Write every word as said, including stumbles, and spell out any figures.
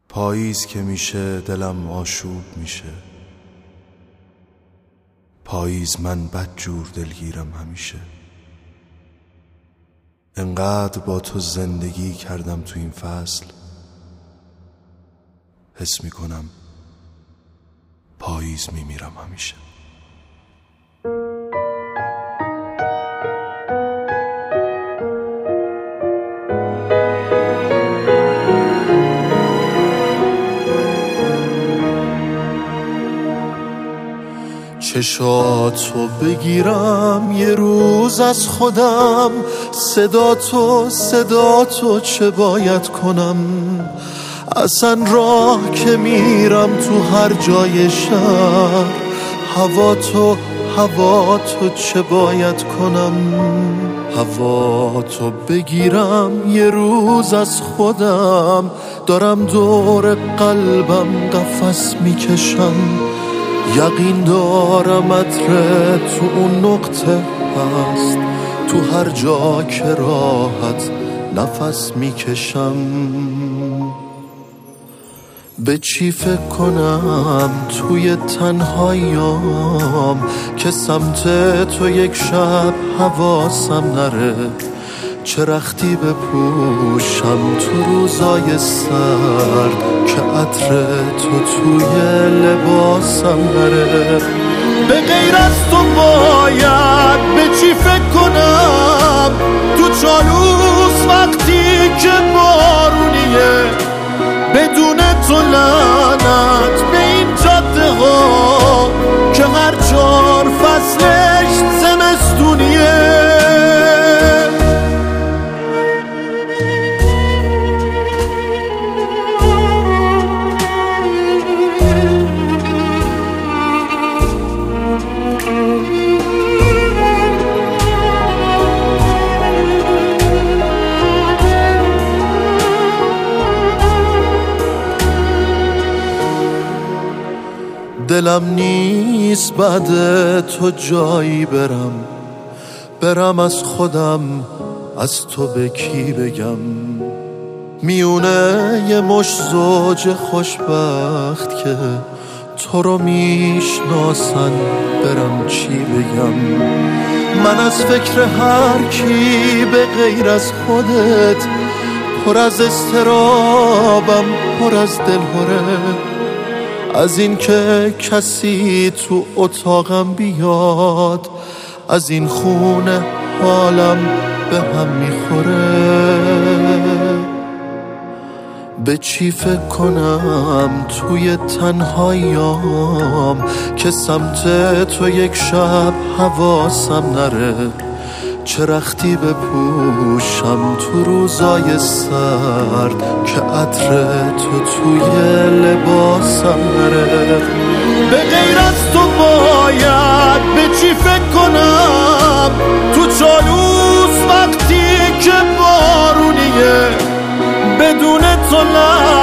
پاییز که میشه دلم آشوب میشه. پاییز من بدجور دلگیرم همیشه. انقدر با تو زندگی کردم تو این فصل، حس میکنم پاییز میمیرم همیشه. چشاتو بگیرم یه روز از خودم، صدا تو صدا تو چه باید کنم؟ اصلا راه که میرم تو هر جای شهر، هوا تو هوا تو چه باید کنم؟ هوا تو بگیرم یه روز از خودم، دارم دور قلبم قفس میکشم. یقین دارم عطر تو اون نقطه هست، تو هر جا که راحت نفس میکشم. به چی فکر کنم توی تنهاییام که سمت تو یک شب حواسم نره؟ چه رختی بپوشم تو روزای سرد که عطر تو توی لباسم نره؟ به غیر از تو باید به چی فکر کنم تو چالوس وقتی که بارونیه؟ بدون تو لعنت به این جاده ها که هر چهار فصلش زمستونیه. دلم نیست بعد تو جایی برم، برم از خودم از تو به کی بگم؟ میونه یه مش زوج خوشبخت که تو رو میشناسن برم چی بگم؟ من از فکر هر کی به غیر از خودت پر از اضطرابم، پر از دلهره. از این که کسی تو اتاقم بیاد، از این خونه حالم به هم میخوره. به چی فکر کنم توی تنهاییام که سمت تو یک شب حواسم نره؟ چه رختی بپوشم تو روزای سرد که عطر تو توی لباسم نره؟ به غیر از تو باید به چی فکر کنم تو چالوس وقتی که بارونیه؟ بدون تو